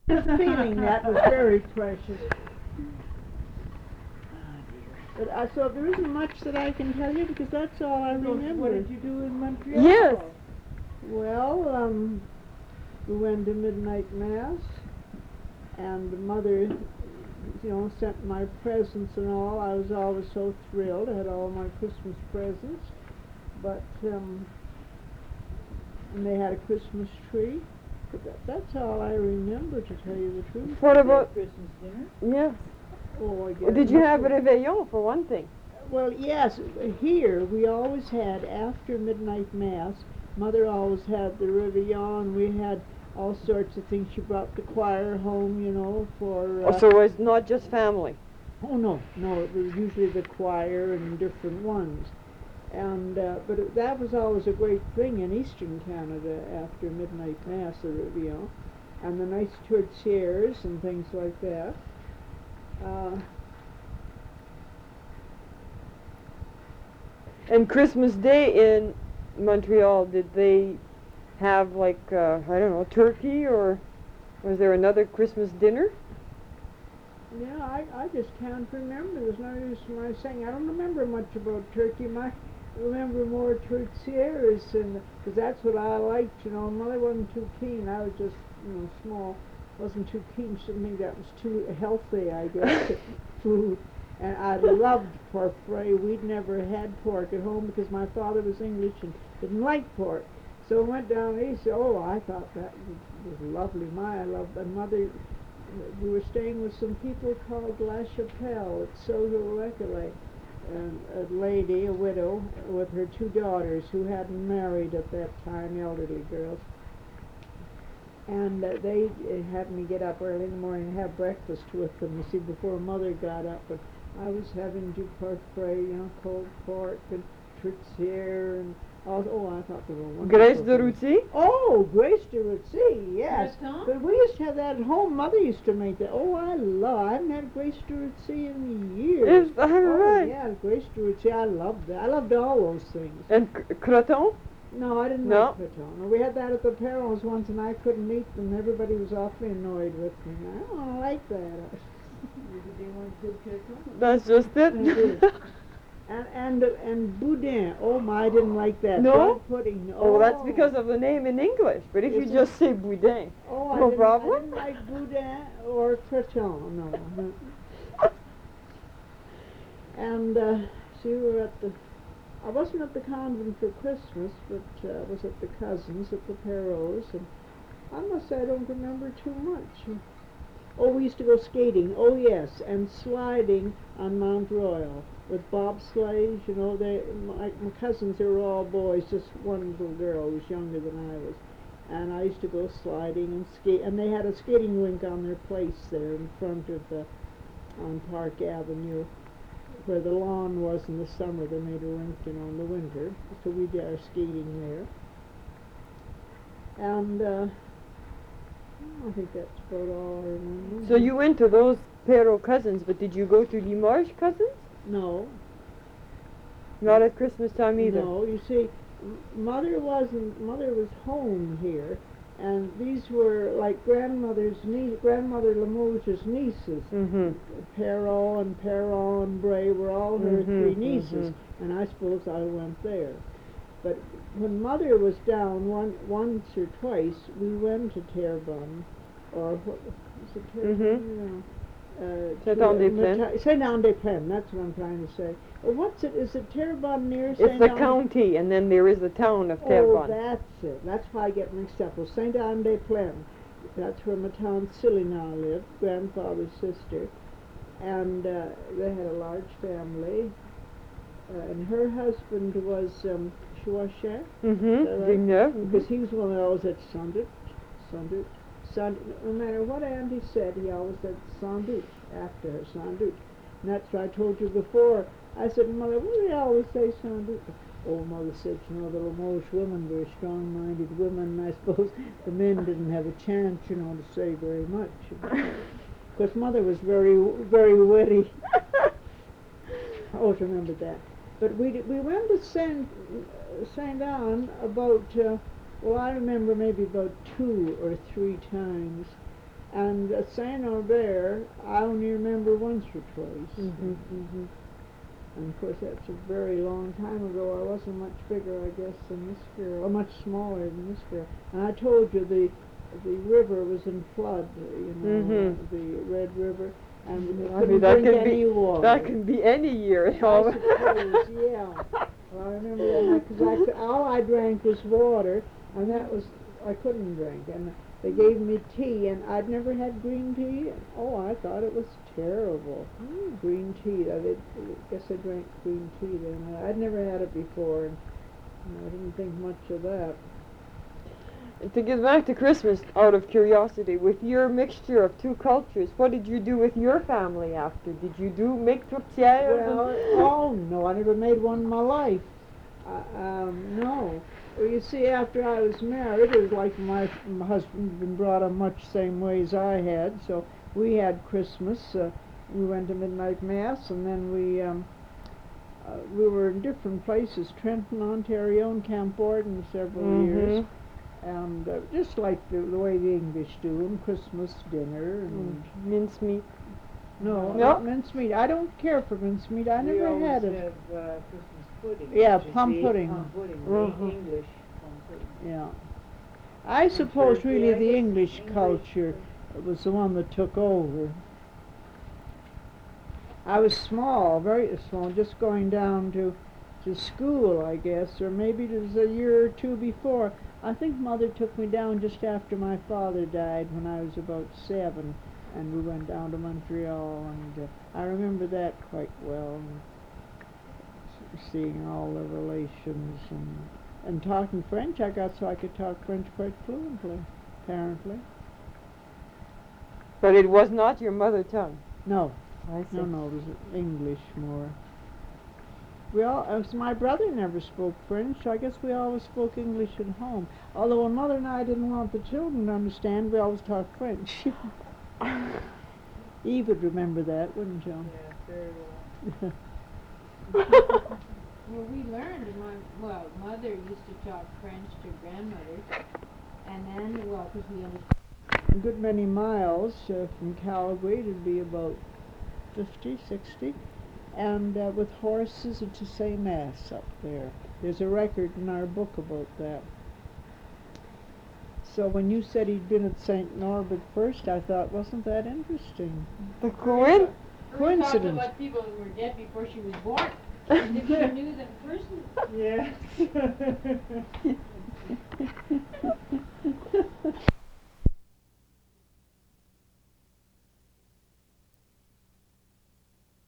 Just feeling that was very precious. But so there isn't much that I can tell you because that's all I remember. What did you do in Montreal? Yes. Well, we went to midnight mass, and the mother, sent my presents and all. I was always so thrilled. I had all my Christmas presents, but and they had a Christmas tree. But that's all I remember, to tell you the truth. What about Christmas dinner? yes? Oh, I guess. Did you have a réveillon for one thing? Well, yes. Here we always had after midnight mass. Mother always had the réveillon. We had all sorts of things. She brought the choir home, for. So it's not just family. Oh no, it was usually the choir and different ones. And but that was always a great thing in Eastern Canada after midnight mass, the réveillon, and the nice tourtières and things like that. And Christmas Day in Montreal, did they have like I don't know, turkey, or was there another Christmas dinner? Yeah, I just can't remember. There's no use in my saying. I don't remember much about turkey. I remember more tourtières, because that's what I liked. Mother wasn't too keen. I was just, small. Wasn't too keen. She didn't think that was too healthy, I guess, food. And I loved pork fry. We'd never had pork at home because my father was English and didn't like pork. So I went down east. Oh, I thought that was lovely. I loved. And Mother, we were staying with some people called La Chapelle at Sault-Recollet, and a lady, a widow, with her two daughters who hadn't married at that time, elderly girls. And they had me get up early in the morning and have breakfast with them, before Mother got up. But I was having du pork fry, cold pork and tourtière and all. Oh, I thought they were wonderful. Graisse de rôti? Oh, graisse de rôti, yes. Gratin? But we used to have that at home. Mother used to make that. Oh, I haven't had graisse de rôti in years. Is that right? Yeah, graisse de rôti, I loved that. I loved all those things. And croton? No, I didn't No? like croton. We had that at the Perrons once, and I couldn't eat them. Everybody was awfully annoyed with me. I don't like that. They weren't good chicken? That's just it. It and boudin. Oh my, I didn't like that. No? Bread pudding. Oh, that's because of the name in English. But if you Is it? just say boudin, Oh, no I problem. didn't like boudin or croton. No. And we were at the. I wasn't at the convent for Christmas, but I was at the cousins at the Perrots, and I must say I don't remember too much. Oh, we used to go skating. Oh, yes, and sliding on Mount Royal with bobsleighs. My cousins, they were all boys. Just one little girl who was younger than I was, and I used to go sliding and skate. And they had a skating rink on their place there in front of on Park Avenue, where the lawn was in the summer. They made a rink, in the winter. So we did our skating there. And I think that's about all I remember. So you went to those Perrault cousins, but did you go to Limoges cousins? No. Not at Christmas time either. No, you see, Mother was home here, and these were like grandmother Limoges' nieces. Mm-hmm. Perrault and Bray were all her three nieces, mm-hmm. and I suppose I went there. But when Mother was down once or twice, we went to Terrebonne, or what was it, Terrebonne? Saint-Anne-des-Plaines. Saint-Anne-des-Plaines, that's what I'm trying to say. What's it? Is it Terrebonne near It's Saint-Anne? the county, and then there is the town of Oh, Terrebonne. that's it. That's why I get mixed up. Well, Saint-Anne-des-Plaines. That's where my tante Silina lived, grandfather's sister. And they had a large family. And her husband was Chouachet. Mm-hmm. Because he was one of those that Sanduch. No matter what Auntie said, he always said Sanduch after her, Sanduch. And that's what I told you before. I said, Mother, what do they always say Sanduch? Oh, Mother said, the Limoges women were strong-minded women, and I suppose the men didn't have a chance, to say very much. Because Mother was very, very witty. I always remembered that. But we went to Saint-Anne about, I remember maybe about 2 or 3 times. And Saint Norbert, I only remember once or twice. Mhm. And of course, that's a very long time ago. I wasn't much bigger, I guess, than this girl, or much smaller than this girl. And I told you the river was in flood, the Red River, and we I couldn't mean, that drink can any be water. that can be any year. I suppose, yeah. Well, I remember that because all I drank was water, and that was I couldn't drink. And they gave me tea, and I'd never had green tea. Oh, I thought it was terrible. Green tea. I guess I drank green tea then. I'd never had it before, and I didn't think much of that. To get back to Christmas, out of curiosity, with your mixture of two cultures, what did you do with your family after? Did you make tourtières? Well, oh no, I never made one in my life. No. Well, you see, after I was married, it was like my husband had been brought up much the same way as I had, so we had Christmas. We went to midnight mass, and then we were in different places, Trenton, Ontario, and Camp Borden several years. And just like the way the English do, and Christmas dinner and mincemeat. No, No? not mincemeat. I don't care for mincemeat. I We never always had it. have Christmas pudding. Yeah, which is plum the pudding. Plum pudding, Mhm. the English plum pudding. Yeah. I suppose turkey, really I the guess English English. culture was the one that took over. I was small, very small, just going down to school, I guess, or maybe it was a year or two before. I think Mother took me down just after my father died when I was about 7, and we went down to Montreal, and I remember that quite well, seeing all the relations and talking French. I got so I could talk French quite fluently, apparently. But it was not your mother tongue. No, I see. no, it was English more. My brother never spoke French, so I guess we always spoke English at home. Although when Mother and I didn't want the children to understand, we always talked French. Eve would remember that, wouldn't you? Yeah, very well. Well, we learned, Mother used to talk French to grandmother, and then, because we understood. A good many miles from Calgary, it'd be about 50, 60, and with horses to say Mass up there. There's a record in our book about that. So when you said he'd been at St. Norbert first, I thought, wasn't that interesting? The We Coincidence. talked about people who were dead before she was born. And if you knew them personally. Yes.